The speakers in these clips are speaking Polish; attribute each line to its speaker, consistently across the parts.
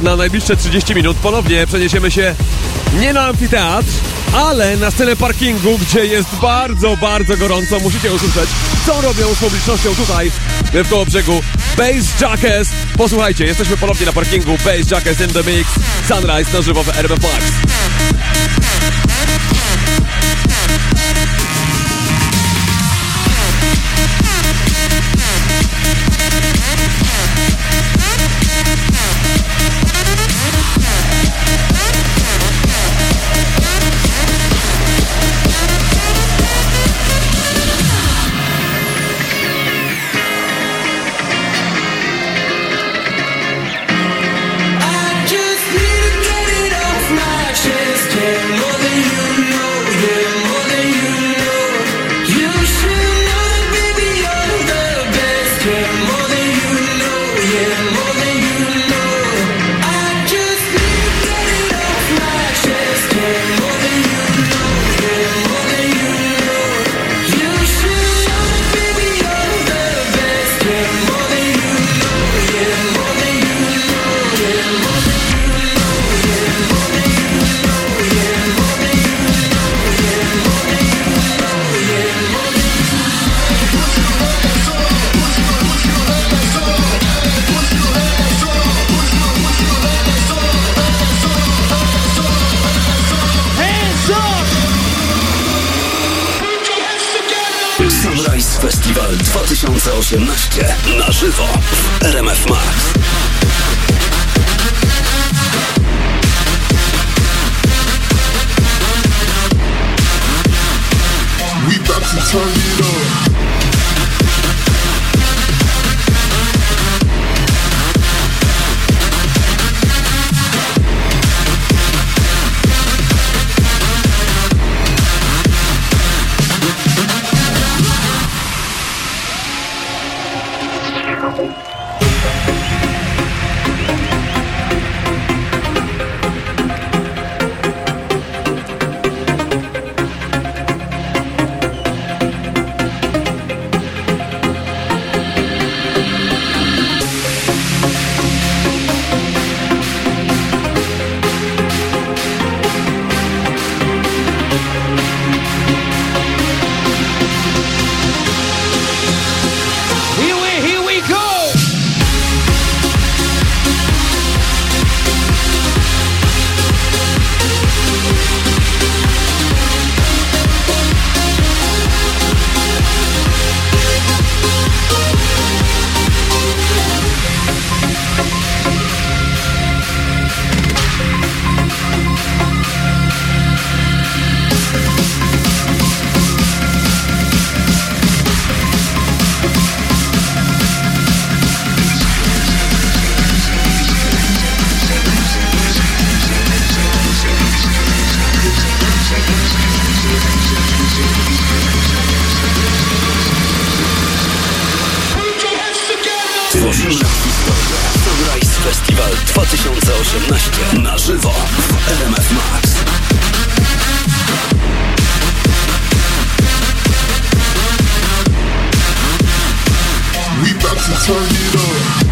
Speaker 1: na najbliższe 30 minut ponownie przeniesiemy się nie na amfiteatr, ale na scenę parkingu, gdzie jest bardzo, bardzo gorąco. Musicie usłyszeć, co robią z publicznością tutaj w Kołobrzegu. Bass Jackers. Posłuchajcie, jesteśmy ponownie na parkingu. Bass Jackers in the mix. Sunrise na żywo w RMF Max.
Speaker 2: Festiwal 2018 na żywo w RMF Max.
Speaker 3: We about to turn it on.
Speaker 2: Sunrise Festiwal 2018 na żywo w RMF Max.
Speaker 3: We about to turn it on.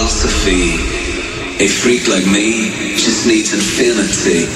Speaker 2: philosophy. A freak like me just needs infinity.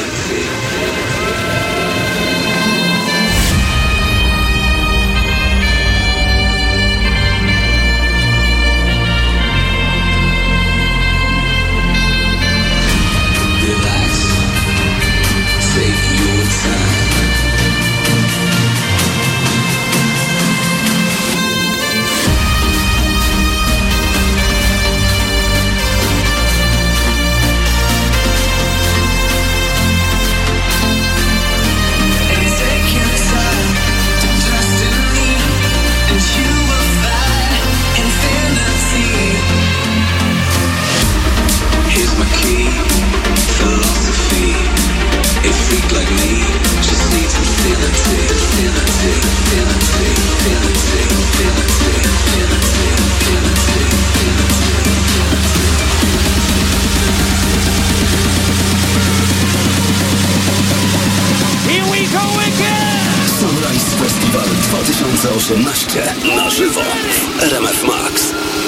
Speaker 2: Festiwal 2018 na żywo w RMF Max.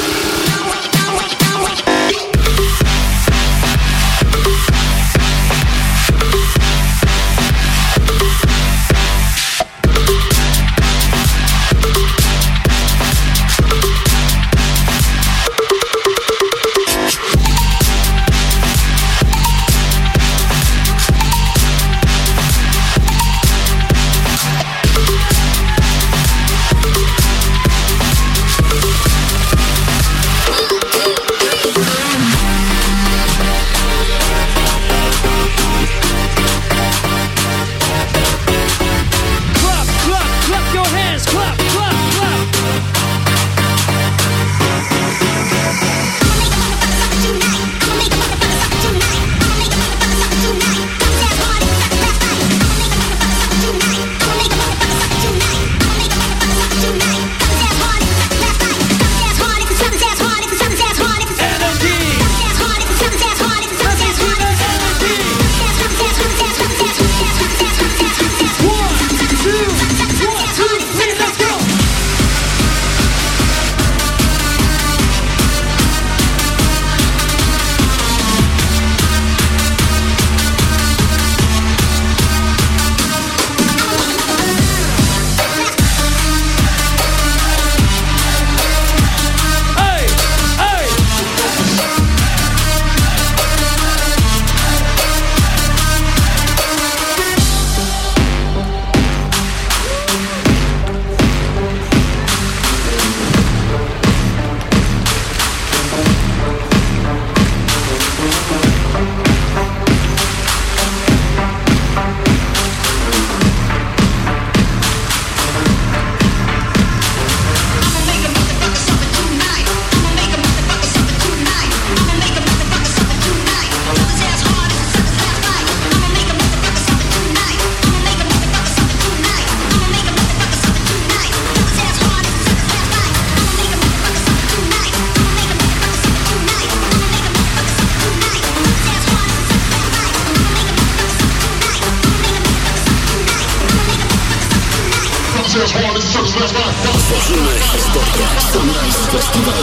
Speaker 2: Tworzymy historię. Sunrise Festival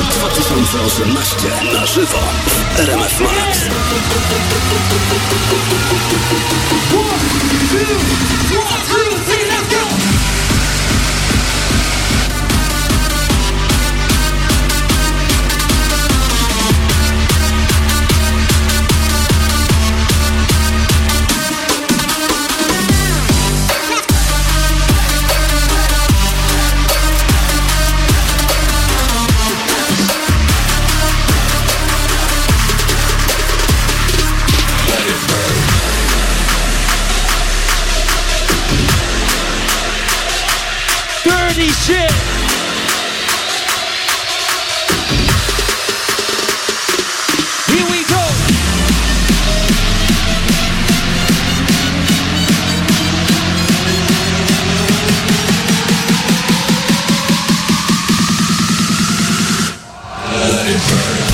Speaker 2: 2018 na żywo w RMF Max.
Speaker 4: 1, 2, 3, let's go!
Speaker 5: Shit. Here we go.
Speaker 3: Let it burn.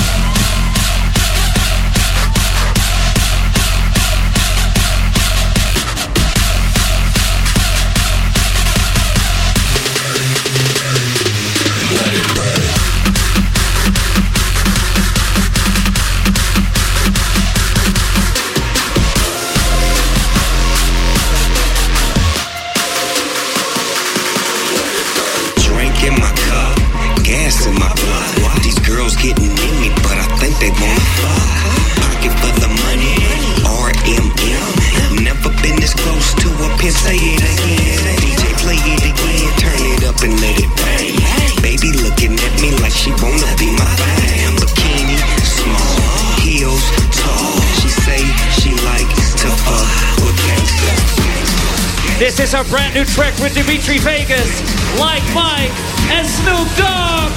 Speaker 6: She wanna be my fam. Bikini, small, heels, tall. She say she like to fuck with gangsters.
Speaker 5: This is our brand new track with Dimitri Vegas, Like Mike, and Snoop Dogg.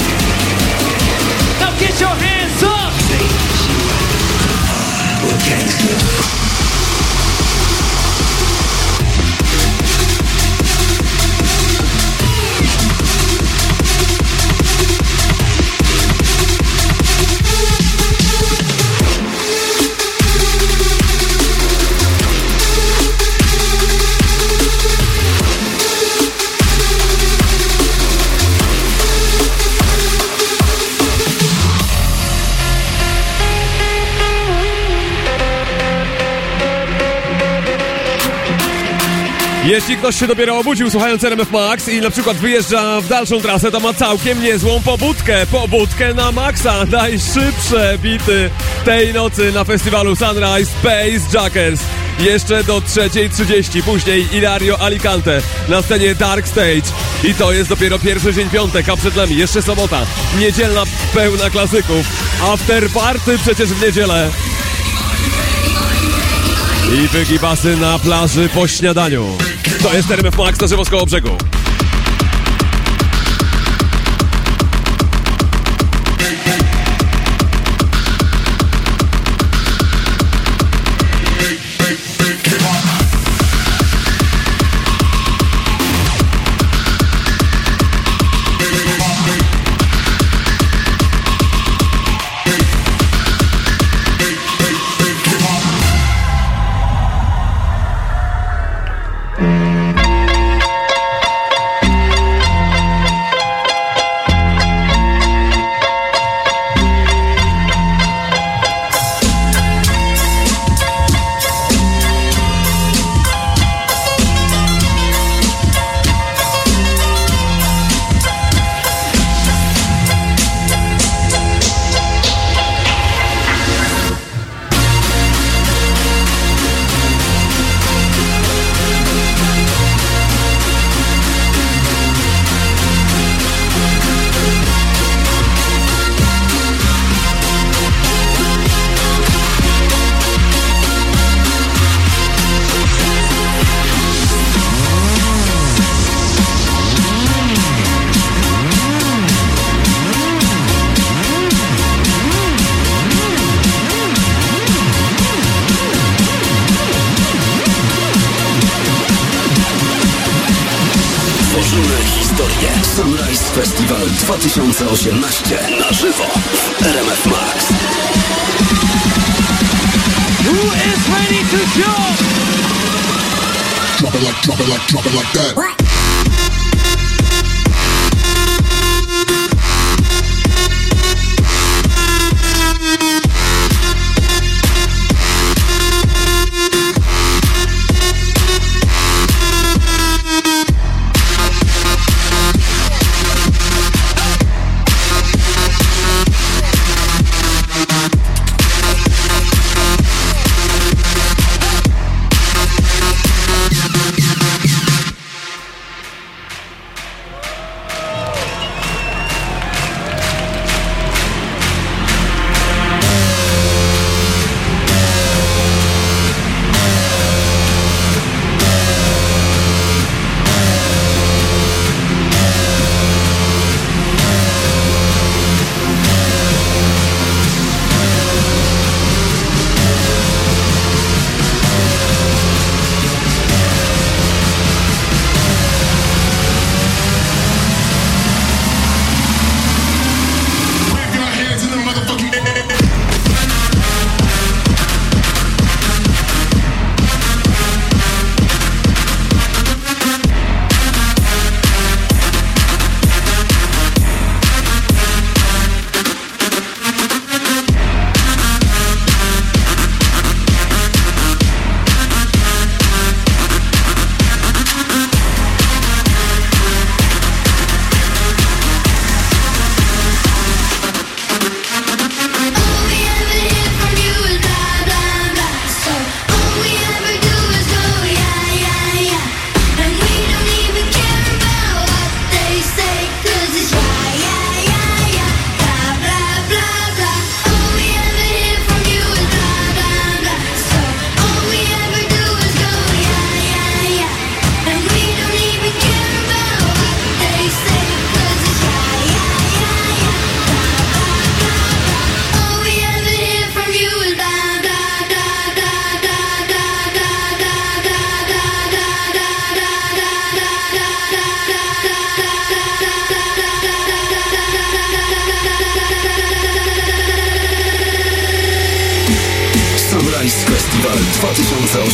Speaker 5: Now get your hands up.
Speaker 6: Say she like to fuck with gangsters.
Speaker 1: Jeśli ktoś się dopiero obudził słuchając RMF Max i na przykład wyjeżdża w dalszą trasę, to ma całkiem niezłą pobudkę na maksa. Najszybsze bity tej nocy na festiwalu Sunrise Space Jackers. Jeszcze do 3:30, później Ilario Alicante na scenie Dark Stage. I to jest dopiero pierwszy dzień piątek, a przed nami jeszcze sobota. Niedzielna pełna klasyków. After party przecież w niedzielę. I wygibasy na plaży po śniadaniu. To jest RMF Max na żywo z Kołobrzegu.
Speaker 7: Sunrise Festival 2018 na żywo w RMF Max.
Speaker 5: Who is ready to jump?
Speaker 3: Drop it like, drop it like, drop it like that.
Speaker 4: What?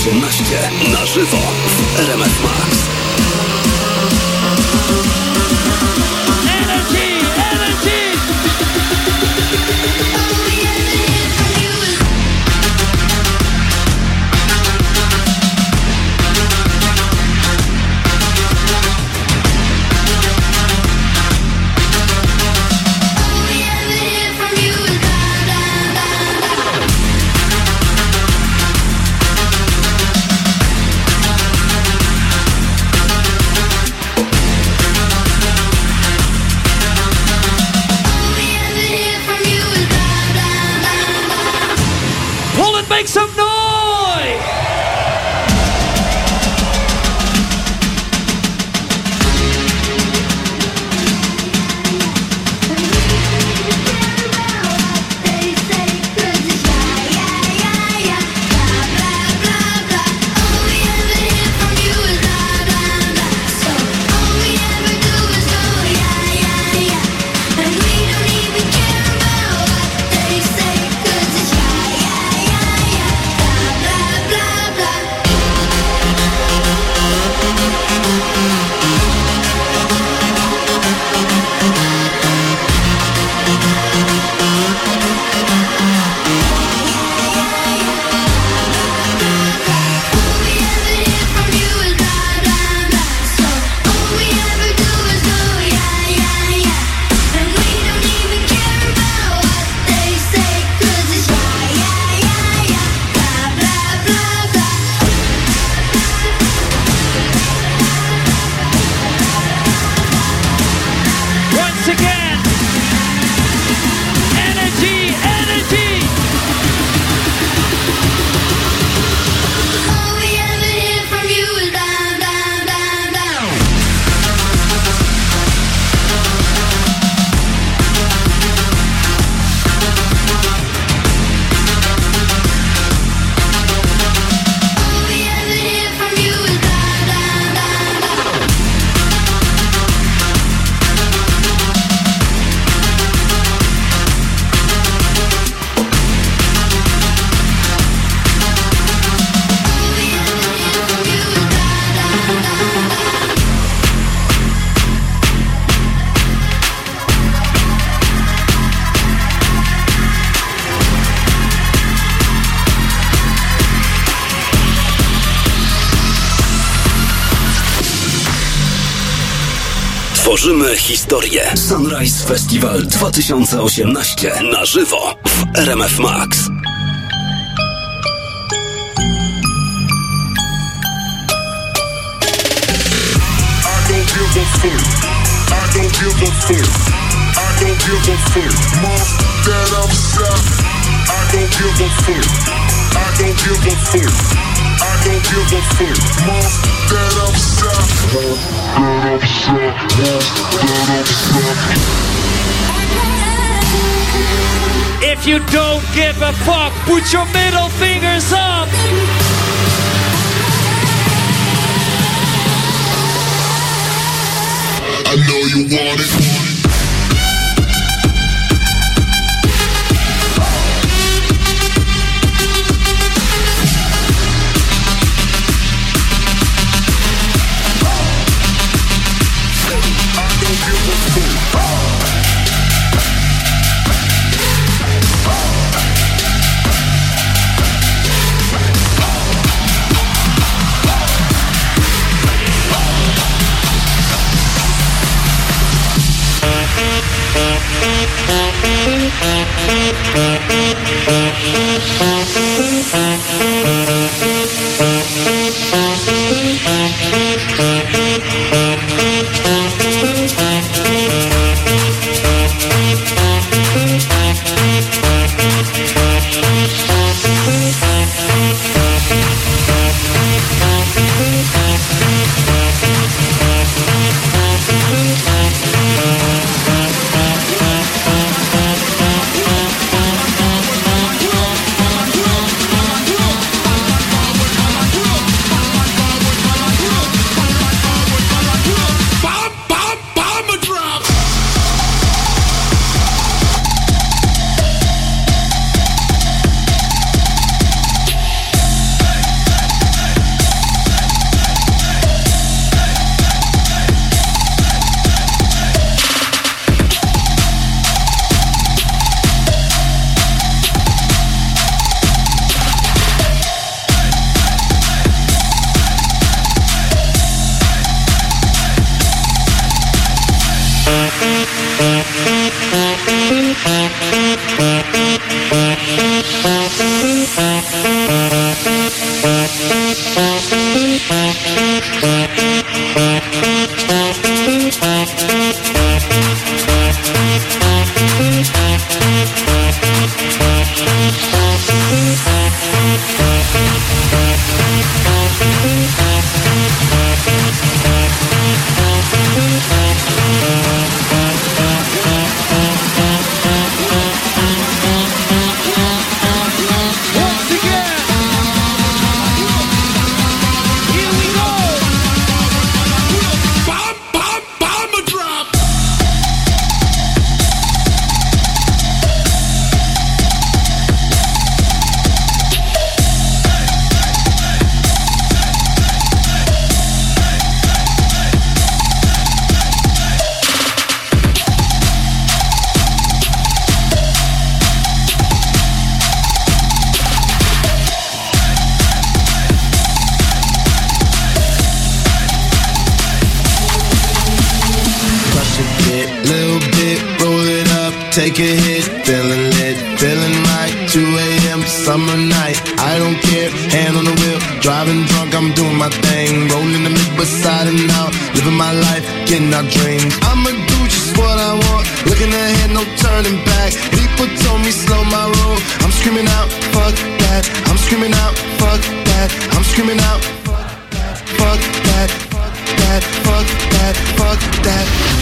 Speaker 7: 2018 na żywo w RMF Max.
Speaker 5: Make some noise!
Speaker 7: Tworzymy historię. Sunrise Festival 2018 na żywo w RMF Max.
Speaker 5: If you don't give a fuck, put your middle fingers up.
Speaker 3: I know you want it.
Speaker 8: little bit, roll it up, take a hit, feeling lit, feeling right, 2 a.m. summer night, I don't care, hand on the wheel, driving drunk, I'm doing my thing, rolling the mid beside and out, living my life, getting our dreams, I'ma do just what I want, looking ahead, no turning back, people told me slow my roll, I'm screaming out, fuck that, I'm screaming out, fuck that, I'm screaming out, fuck that, fuck that, fuck that, fuck that.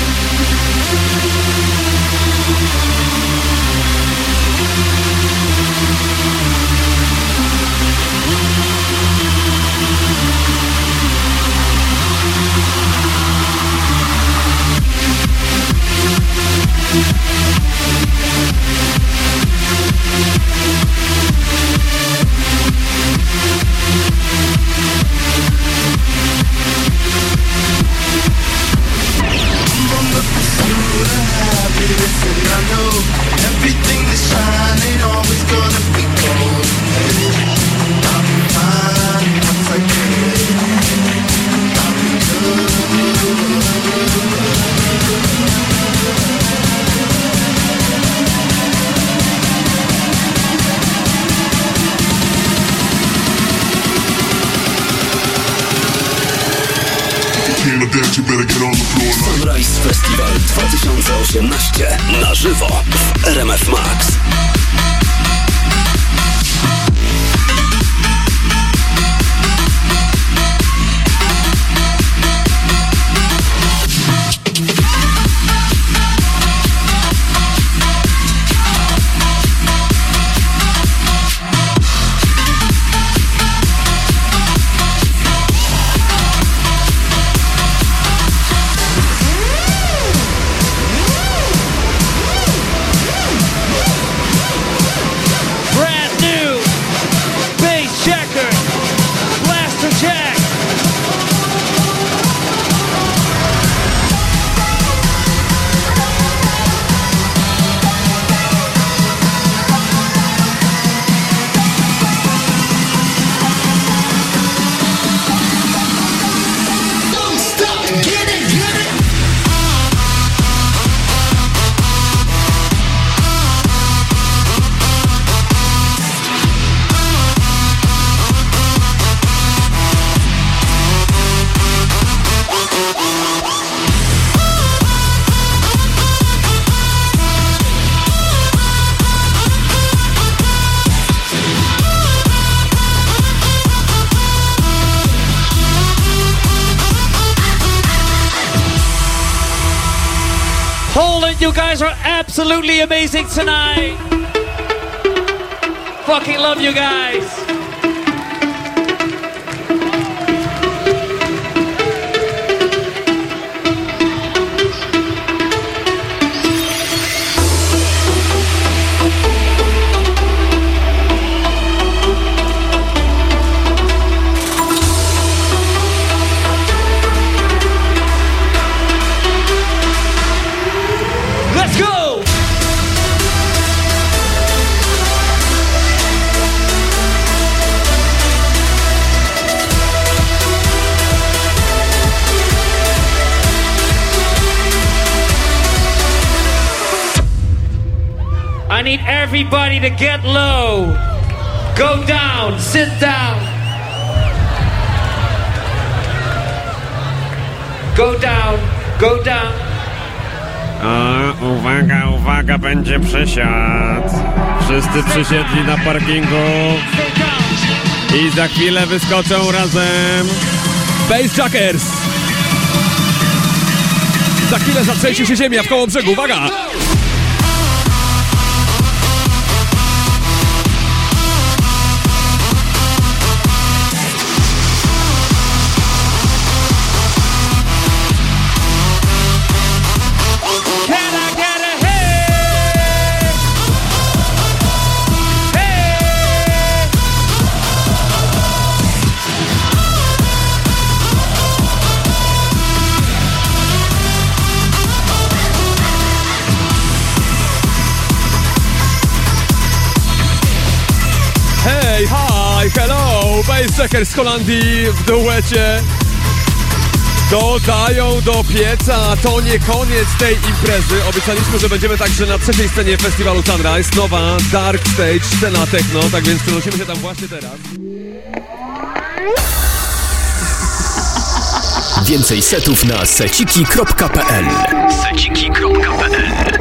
Speaker 8: And I know everything that shine ain't always gonna be gold. I'll be fine once I get it. I'll be
Speaker 3: You better get on the floor now.
Speaker 7: Sunrise Festival 2018 na żywo w RMF Max.
Speaker 5: You guys are absolutely amazing tonight. Fucking love you guys. Let's go! I need everybody to get low. Go down, sit down. Go down, go down.
Speaker 1: A, uwaga, uwaga, będzie przesiad. Wszyscy przysiedli na parkingu i za chwilę wyskoczą razem Bassjackers. Za chwilę zatrzęsie się ziemia w koło brzegu, uwaga! Hey, hi, hello, Bassjackers z Holandii w duecie Dodają do pieca, to nie koniec tej imprezy. Obiecaliśmy, że będziemy także na trzeciej scenie festiwalu Sunrise. Nowa Dark Stage, scena techno, tak więc przenosimy się tam właśnie teraz.
Speaker 7: Więcej setów na seciki.pl. seciki.pl